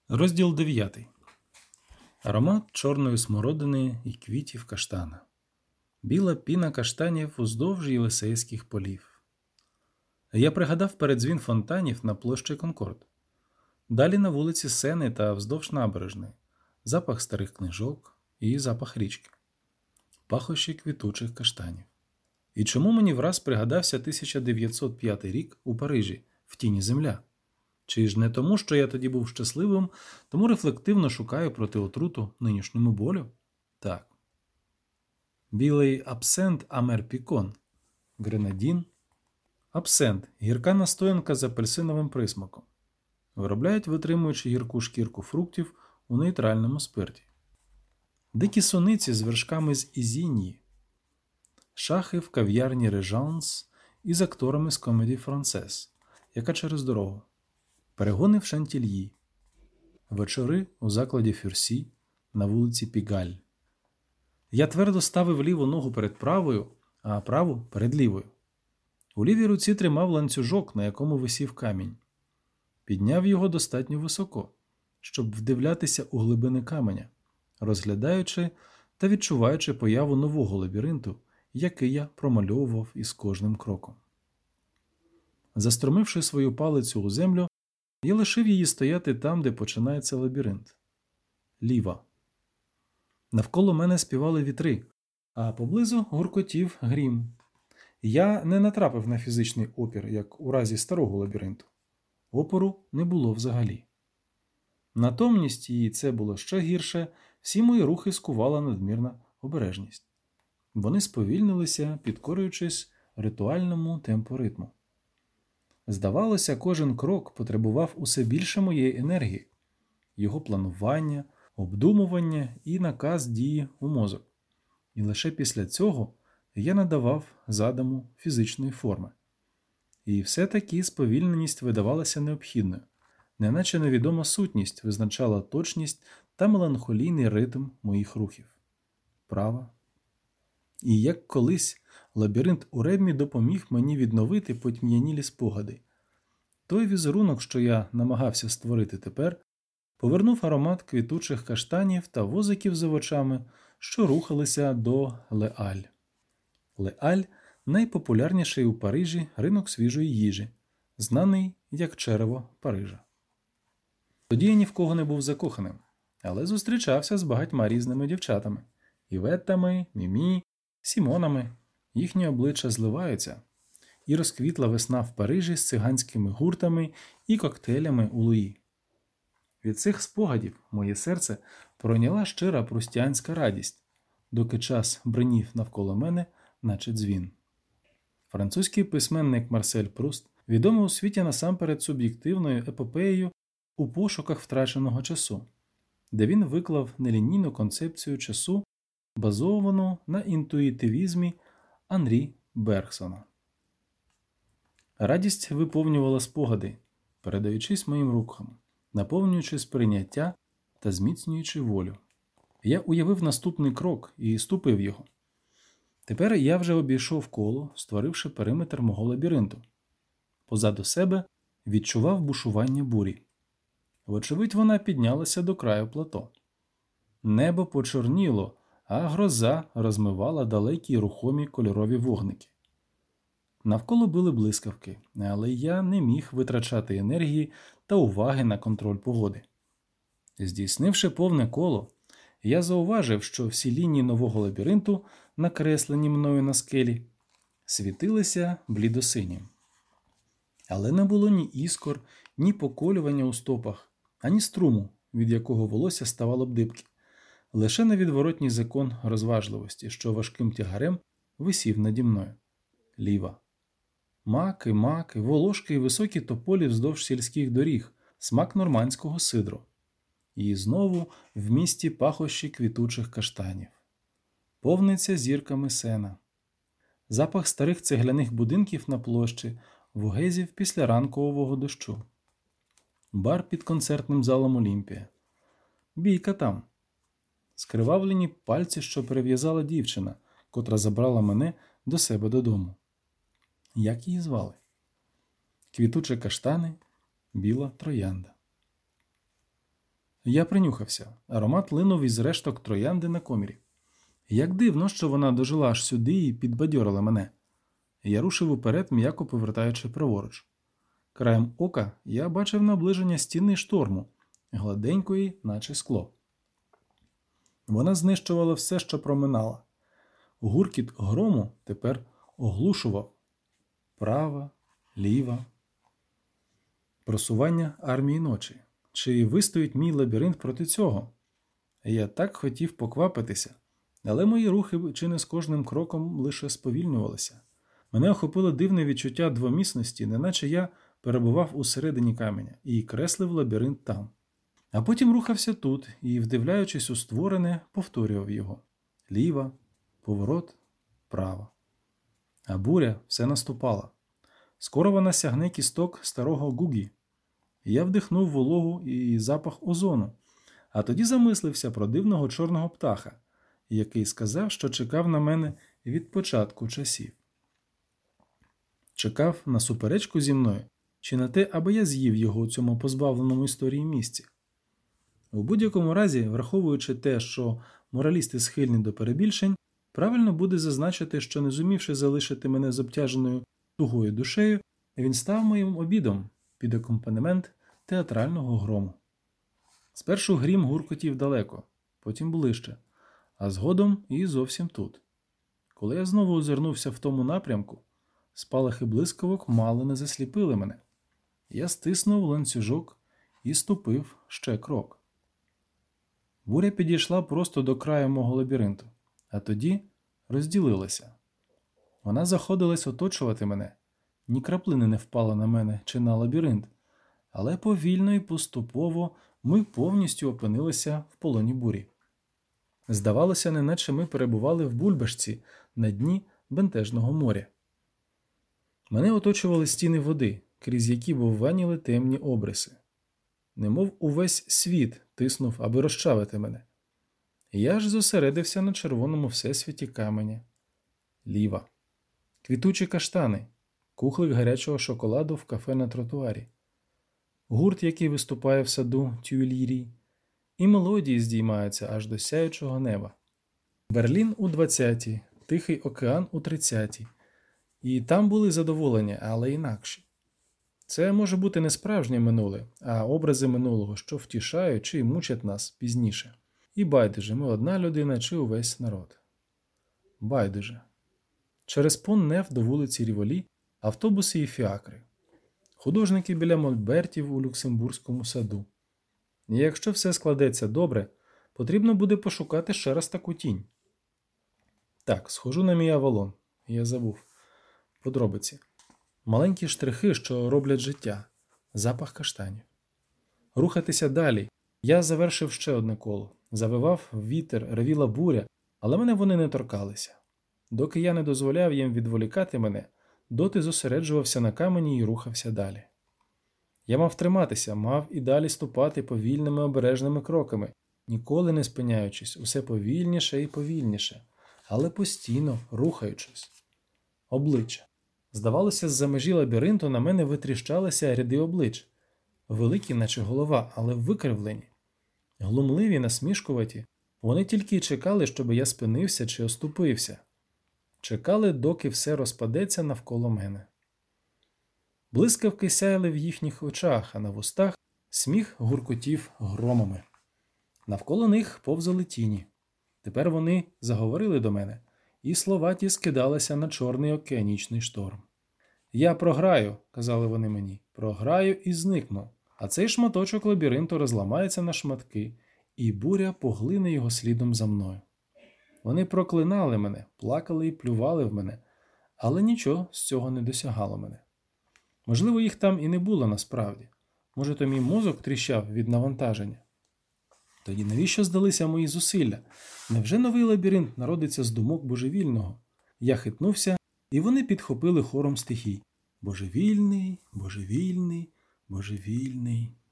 Розділ 9. Аромат чорної смородини і квітів каштана. Біла піна каштанів уздовж Єлисейських полів. Я пригадав передзвін фонтанів на площі Конкорд. Далі на вулиці Сени та вздовж набережної. Запах старих книжок і запах річки. Пахощі квітучих каштанів. І чому мені враз пригадався 1905 рік у Парижі, в тіні земля? Чи ж не тому, що я тоді був щасливим, тому рефлективно шукаю проти отруту нинішньому болю? Так. Білий абсент Амер Пікон, гренадін. Абсент – гірка настоянка з апельсиновим присмаком. Виробляють, витримуючи гірку шкірку фруктів у нейтральному спирті. Дикі суниці з вершками з Ізінії. Шахи в кав'ярні Режанс із акторами з комедії Франсес, яка через дорогу. Перегони в Шантільї. Вечори у закладі Фюрсі на вулиці Пігаль. Я твердо ставив ліву ногу перед правою, а праву перед лівою. У лівій руці тримав ланцюжок, на якому висів камінь. Підняв його достатньо високо, щоб вдивлятися у глибини каменя, розглядаючи та відчуваючи появу нового лабіринту, який я промальовував із кожним кроком. Застромивши свою палицю у землю, я лишив її стояти там, де починається лабіринт. Ліва. Навколо мене співали вітри, а поблизу гуркотів грім. Я не натрапив на фізичний опір, як у разі старого лабіринту. Опору не було взагалі. Натомність, і це було ще гірше, всі мої рухи скувала надмірна обережність. Вони сповільнилися, підкорюючись ритуальному темпу ритму. Здавалося, кожен крок потребував усе більше моєї енергії, його планування, обдумування і наказ дії у мозок. І лише після цього я надавав задуму фізичної форми. І все-таки сповільненість видавалася необхідною, неначе невідома сутність визначала точність та меланхолійний ритм моїх рухів. Права. І як колись лабіринт у Реммі допоміг мені відновити потьм'янілі спогади. Той візерунок, що я намагався створити тепер, повернув аромат квітучих каштанів та возиків з овочами, що рухалися до Леаль. Леаль – найпопулярніший у Парижі ринок свіжої їжі, знаний як черево Парижа. Тоді я ні в кого не був закоханим, але зустрічався з багатьма різними дівчатами – Іветтами, Мімі, Сімонами. Їхні обличчя зливаються. І розквітла весна в Парижі з циганськими гуртами і коктейлями у Луї. Від цих спогадів моє серце пройняла щира прустянська радість, доки час бринів навколо мене, наче дзвін. Французький письменник Марсель Пруст відомий у світі насамперед суб'єктивною епопеєю «У пошуках втраченого часу», де він виклав нелінійну концепцію часу, базовану на інтуїтивізмі Анрі Бергсона. Радість виповнювала спогади, передаючись моїм рухам, наповнюючи сприйняття та зміцнюючи волю. Я уявив наступний крок і ступив його. Тепер я вже обійшов коло, створивши периметр мого лабіринту. Позаду себе відчував бушування бурі. Вочевидь, вона піднялася до краю плато. Небо почорніло, а гроза розмивала далекі й рухомі кольорові вогники. Навколо били блискавки, але я не міг витрачати енергії та уваги на контроль погоди. Здійснивши повне коло, я зауважив, що всі лінії нового лабіринту, накреслені мною на скелі, світилися блідосинім. Але не було ні іскор, ні поколювання у стопах, ані струму, від якого волосся ставало б дибки. Лише невідворотній закон розважливості, що важким тягарем висів наді мною. Ліва. Маки, волошки і високі тополі вздовж сільських доріг, смак нормандського сидру. І знову в місті пахощі квітучих каштанів. Повниться зірками Сена. Запах старих цегляних будинків на площі, вугезів після ранкового дощу. Бар під концертним залом Олімпія. Бійка там. Скривавлені пальці, що перев'язала дівчина, котра забрала мене до себе додому. Як її звали? Квітучі каштани, біла троянда. Я принюхався. Аромат линув із решток троянди на комірі. Як дивно, що вона дожила аж сюди і підбадьорила мене. Я рушив уперед, м'яко повертаючи праворуч. Краєм ока я бачив наближення стіни шторму, гладенької, наче скло. Вона знищувала все, що проминала. Гуркіт грому тепер оглушував. Права, ліва. Просування армії ночі. Чи вистоїть мій лабіринт проти цього? Я так хотів поквапитися, але мої рухи чи не з кожним кроком лише сповільнювалися. Мене охопило дивне відчуття двомісності, неначе я перебував усередині каменя і креслив лабіринт там. А потім рухався тут і, вдивляючись у створене, повторював його. Ліва, поворот, права. А буря все наступала. Скоро вона сягне кісток старого Гугі. Я вдихнув вологу і запах озону, а тоді замислився про дивного чорного птаха, який сказав, що чекав на мене від початку часів. Чекав на суперечку зі мною, чи на те, аби я з'їв його у цьому позбавленому історії місці. У будь-якому разі, враховуючи те, що моралісти схильні до перебільшень, правильно буде зазначити, що не зумівши залишити мене з обтяженою тугою душею, він став моїм обідом під акомпанемент театрального грому. Спершу грім гуркотів далеко, потім ближче, а згодом і зовсім тут. Коли я знову озирнувся в тому напрямку, спалахи блискавок мало не засліпили мене. Я стиснув ланцюжок і ступив ще крок. Буря підійшла просто до краю мого лабіринту, а тоді розділилася. Вона заходилась оточувати мене. Ні краплини не впала на мене чи на лабіринт, але повільно і поступово ми повністю опинилися в полоні бурі. Здавалося, неначе ми перебували в бульбашці на дні бентежного моря. Мене оточували стіни води, крізь які вовваніли темні обриси. Немов увесь світ тиснув, аби розчавити мене. Я ж зосередився на червоному всесвіті каменя. Ліва. Квітучі каштани, кухлик гарячого шоколаду в кафе на тротуарі, гурт, який виступає в саду Тюільрі, і мелодії здіймаються аж до сяючого неба. Берлін у 20-ті, Тихий океан у 30-ті. І там були задоволення, але інакші. Це може бути не справжнє минуле, а образи минулого, що втішають чи мучать нас пізніше. І байдуже, ми одна людина чи увесь народ. Байдуже. Через Пон-Неф до вулиці Ріволі автобуси і фіакри. Художники біля мольбертів у Люксембурзькому саду. І якщо все складеться добре, потрібно буде пошукати ще раз таку тінь. Так, схожу на мій Авалон. Я забув. Подробиці. Маленькі штрихи, що роблять життя. Запах каштанів. Рухатися далі. Я завершив ще одне коло. Завивав вітер, ревіла буря, але мене вони не торкалися. Доки я не дозволяв їм відволікати мене, доти зосереджувався на камені і рухався далі. Я мав триматися, мав і далі ступати повільними обережними кроками, ніколи не спиняючись, усе повільніше і повільніше, але постійно рухаючись. Обличчя. Здавалося, з-за межі лабіринту на мене витріщалися ряди облич. Великі, наче голова, але викривлені. Глумливі, насмішкуваті. Вони тільки й чекали, щоб я спинився чи оступився. Чекали, доки все розпадеться навколо мене. Блискавки сяяли в їхніх очах, а на вустах сміх гуркотів громами. Навколо них повзали тіні. Тепер вони заговорили до мене, і слова ті скидалися на чорний океанічний шторм. «Я програю», – казали вони мені, – «програю і зникну, а цей шматочок лабіринту розламається на шматки, і буря поглине його слідом за мною». Вони проклинали мене, плакали і плювали в мене, але нічого з цього не досягало мене. Можливо, їх там і не було насправді. Може, то мій мозок тріщав від навантаження. Тоді навіщо здалися мої зусилля? Невже новий лабіринт народиться з думок божевільного? Я хитнувся, і вони підхопили хором стихій. Божевільний, божевільний, божевільний.